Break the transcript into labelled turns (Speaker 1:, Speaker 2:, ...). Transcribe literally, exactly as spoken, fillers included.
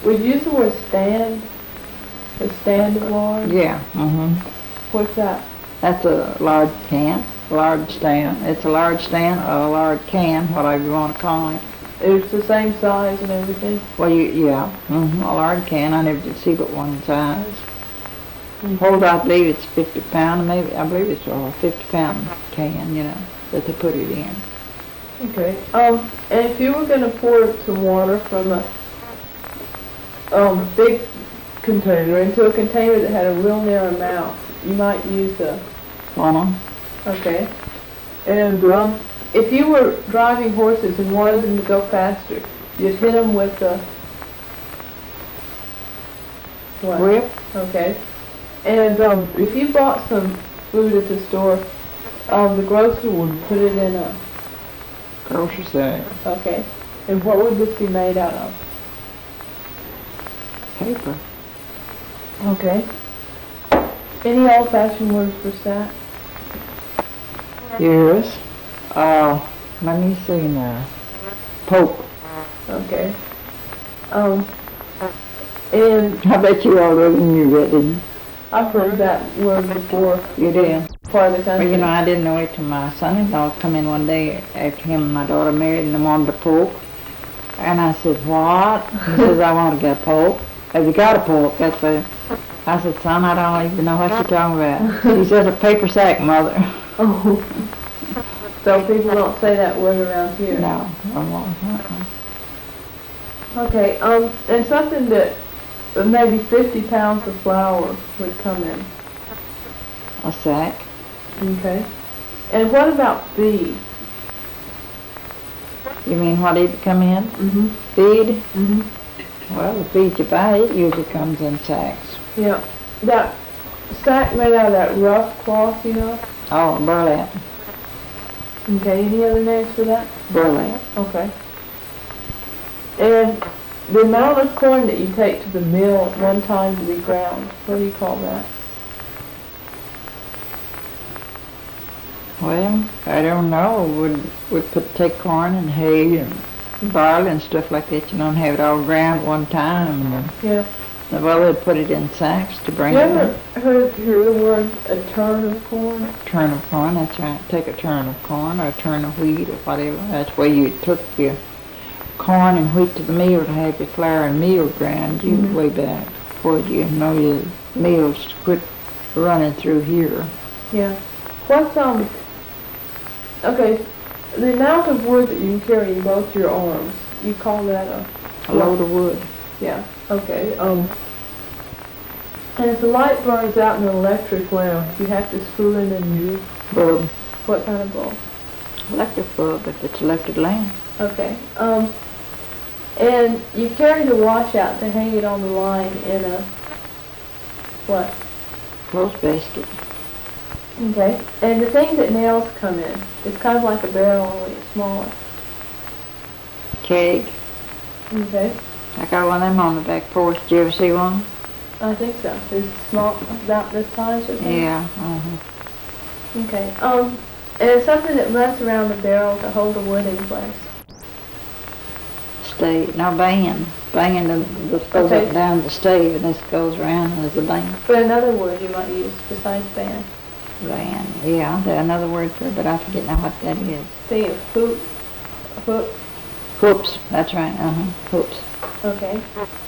Speaker 1: would you use the word stand? A stand of water?
Speaker 2: Yeah, mm-hmm.
Speaker 1: What's that?
Speaker 2: That's a large can, large stand. It's a large stand, or a large can, whatever you want to call it.
Speaker 1: It's the same size and everything?
Speaker 2: Well, you, yeah, mm-hmm, a large can. I never did see but one size.
Speaker 1: Mm-hmm.
Speaker 2: Hold, I believe it's fifty pound, maybe, I believe it's a fifty pound can, you know, that they put it in.
Speaker 1: Okay. Um, and if you were going to pour some water from a um, big container into a container that had a real narrow mouth, you might use a
Speaker 2: Funnel.
Speaker 1: Okay. And um, if you were driving horses and wanted them to go faster, you'd hit them with a what?
Speaker 2: Whip.
Speaker 1: Okay. And um, if you bought some food at the store, um, the grocer would put it in a
Speaker 2: Grocery bag.
Speaker 1: Okay. And what would this be made out of?
Speaker 2: Paper.
Speaker 1: Okay. Any old-fashioned words for sack?
Speaker 2: Yes. Uh, let me see now. Poke.
Speaker 1: Okay. Um, and
Speaker 2: I bet you already knew that, didn't you?
Speaker 1: I've heard that word before.
Speaker 2: You did.
Speaker 1: Part of the country.
Speaker 2: Well, you know, I didn't know it till my son-in-law come in one day after him and my daughter married, and they wanted a poke. And I said, what? He says, I want to get a poke. Have you got a poke? That's what. I said, son, I don't even know what you're talking about. He says, a paper sack, mother.
Speaker 1: Oh. So people don't say that word around here.
Speaker 2: No, I won't. Uh-uh.
Speaker 1: Okay, um, and something that uh, maybe fifty pounds of flour would come in.
Speaker 2: A sack.
Speaker 1: Okay. And what about feed?
Speaker 2: You mean what did come in?
Speaker 1: Mm-hmm.
Speaker 2: Feed?
Speaker 1: Mm-hmm.
Speaker 2: Well, the feed you buy, it usually comes in sacks.
Speaker 1: Yeah. That sack made out of that rough cloth, you know?
Speaker 2: Oh, burlap.
Speaker 1: Okay, any other names for that?
Speaker 2: Burlap.
Speaker 1: Okay. And the amount of corn that you take to the mill at one time to be ground, what do you call that?
Speaker 2: Well, I don't know. Would would put take corn and hay and barley and stuff like that. You don't have it all ground at one time. And
Speaker 1: Yeah.
Speaker 2: then, well, they'd put it in sacks to bring
Speaker 1: You
Speaker 2: it
Speaker 1: ever
Speaker 2: in.
Speaker 1: heard hear the word a turn of corn?
Speaker 2: Turn of corn, that's right. Take a turn of corn or a turn of wheat or whatever. That's where you took your corn and wheat to the mill to have your flour and meal ground. You
Speaker 1: Mhm.
Speaker 2: way back before you know your mills quit running through here.
Speaker 1: Yeah. What's um? Okay, the amount of wood that you can carry in both your arms, you call that a
Speaker 2: A load of wood.
Speaker 1: Yeah. Okay. Um. And if the light burns out in an electric lamp, you have to screw in a new.
Speaker 2: Bulb.
Speaker 1: What kind of bulb?
Speaker 2: Electric bulb if it's electric lamp.
Speaker 1: Okay. Um. And you carry the washout to hang it on the line in a what?
Speaker 2: Clothes basket.
Speaker 1: Okay. And the thing that nails come in, it's kind of like a barrel, only it's smaller.
Speaker 2: Keg.
Speaker 1: Okay.
Speaker 2: I got one of them on the back porch. Did you ever see one?
Speaker 1: I think so. It's small, about this size or something?
Speaker 2: Yeah. Uh-huh.
Speaker 1: Okay. Um, and it's something that runs around the barrel to hold the wood in place.
Speaker 2: Stave. No, band. Band and this goes
Speaker 1: Okay.
Speaker 2: up and down the stave and this goes around and there's a band.
Speaker 1: But another word you might use besides band.
Speaker 2: Band. Yeah, there's another word for it, but I forget now what that is.
Speaker 1: Think of hoop, hook.
Speaker 2: Hoops. That's right. Uh-huh. Hoops.
Speaker 1: Okay.